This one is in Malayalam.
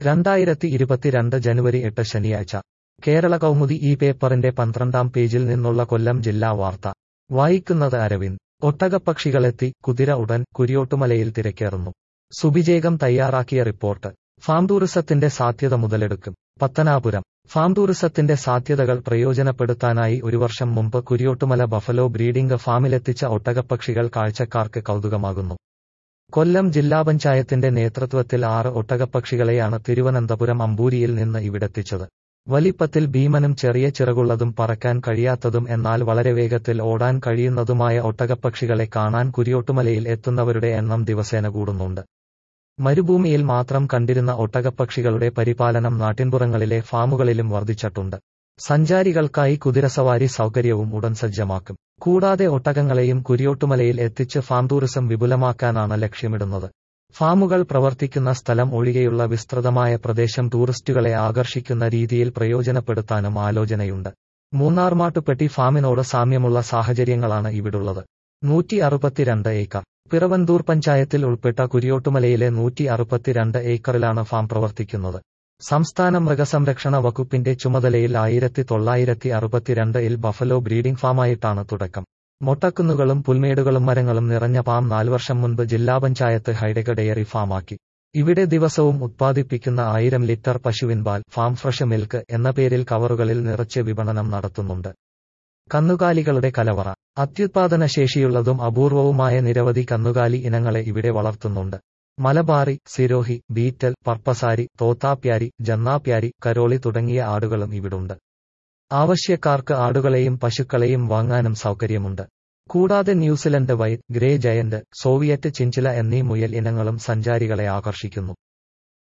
2022 ജനുവരി 8 ശനിയാഴ്ച കേരള കൗമുദി ഈ പേപ്പറിന്റെ 12-ാം പേജിൽ നിന്നുള്ള കൊല്ലം ജില്ലാ വാർത്ത വായിക്കുന്നത് അരവിന്ദ്. ഒട്ടകപ്പക്ഷികളെത്തി, കുതിര ഉടൻ, കുരിയോട്ടുമലയിൽ തിരക്കേറുന്നു. സുബിജേകം തയ്യാറാക്കിയ റിപ്പോർട്ട്. ഫാം ടൂറിസത്തിന്റെ സാധ്യത മുതലെടുക്കും. പത്തനാപുരം. ഫാം ടൂറിസത്തിന്റെ സാധ്യതകൾ പ്രയോജനപ്പെടുത്താനായി ഒരു വർഷം മുമ്പ് കുരിയോട്ടുമല ബഫലോ ബ്രീഡിംഗ് ഫാമിലെത്തിച്ച ഒട്ടകപ്പക്ഷികൾ കാഴ്ചക്കാർക്ക് കൗതുകമാകുന്നു. കൊല്ലം ജില്ലാ പഞ്ചായത്തിന്റെ നേതൃത്വത്തിൽ 6 ഒട്ടകപ്പക്ഷികളെയാണ് തിരുവനന്തപുരം അമ്പൂരിയിൽ നിന്ന് ഇവിടെത്തിച്ചത്. വലിപ്പത്തിൽ ഭീമനും ചെറിയ ചിറകുള്ളതും പറക്കാൻ കഴിയാത്തതും എന്നാൽ വളരെ വേഗത്തിൽ ഓടാൻ കഴിയുന്നതുമായ ഒട്ടകപ്പക്ഷികളെ കാണാൻ കുരിയോട്ടുമലയിൽ എത്തുന്നവരുടെ എണ്ണം ദിവസേന കൂടുന്നുണ്ട്. മരുഭൂമിയിൽ മാത്രം കണ്ടിരുന്ന ഒട്ടകപ്പക്ഷികളുടെ പരിപാലനം നാട്ടിൻപുറങ്ങളിലെ ഫാമുകളിലും വർദ്ധിച്ചിട്ടുണ്ട്. സഞ്ചാരികൾക്കായി കുതിരസവാരി സൗകര്യവും ഉടൻ സജ്ജമാക്കും. കൂടാതെ ഒട്ടകങ്ങളെയും കുരിയോട്ടുമലയിൽ എത്തിച്ച് ഫാം ടൂറിസം വിപുലമാക്കാനാണ് ലക്ഷ്യമിടുന്നത്. ഫാമുകൾ പ്രവർത്തിക്കുന്ന സ്ഥലം ഒഴികെയുള്ള വിസ്തൃതമായ പ്രദേശം ടൂറിസ്റ്റുകളെ ആകർഷിക്കുന്ന രീതിയിൽ പ്രയോജനപ്പെടുത്താനും ആലോചനയുണ്ട്. മൂന്നാർ മാട്ടുപ്പെട്ടി ഫാമിനോട് സാമ്യമുള്ള സാഹചര്യങ്ങളാണ് ഇവിടുള്ളത്. 162 ഏക്കർ. പിറവന്തൂർ പഞ്ചായത്തിൽ ഉൾപ്പെട്ട കുരിയോട്ടുമലയിലെ 162 ഏക്കറിലാണ് ഫാം പ്രവർത്തിക്കുന്നത്. സംസ്ഥാന മൃഗസംരക്ഷണ വകുപ്പിന്റെ ചുമതലയിൽ 1962-ൽ ബഫലോ ബ്രീഡിംഗ് ഫാമായിട്ടാണ് തുടക്കം. മൊട്ടക്കുന്നുകളും പുൽമേടുകളും മരങ്ങളും നിറഞ്ഞ ഫാം 4 വർഷം മുൻപ് ജില്ലാ പഞ്ചായത്ത് ഹൈടെക് ഡെയറി ഫാമാക്കി. ഇവിടെ ദിവസവും ഉത്പാദിപ്പിക്കുന്ന 1000 ലിറ്റർ പശുവിൻ പാൽ, ഫാം ഫ്രഷ് മിൽക്ക് എന്ന പേരിൽ കവറുകളിൽ നിറച്ച് വിപണനം നടത്തുന്നുണ്ട്. കന്നുകാലികളുടെ കലവറ. അത്യുത്പാദന ശേഷിയുള്ളതും അപൂർവവുമായ നിരവധി കന്നുകാലി ഇനങ്ങളെ ഇവിടെ വളർത്തുന്നുണ്ട്. മലബാറി, സിരോഹി, ബീറ്റൽ, പർപ്പസാരി, തോത്താപ്യാരി, ജന്നാപ്യാരി, കരോളി തുടങ്ങിയ ആടുകളും ഇവിടുണ്ട്. ആവശ്യക്കാർക്ക് ആടുകളെയും പശുക്കളെയും വാങ്ങാനും സൗകര്യമുണ്ട്. കൂടാതെ New Zealand white, grey giant, Soviet chinchilla എന്നീ മുയൽ ഇനങ്ങളും സഞ്ചാരികളെ ആകർഷിക്കുന്നു.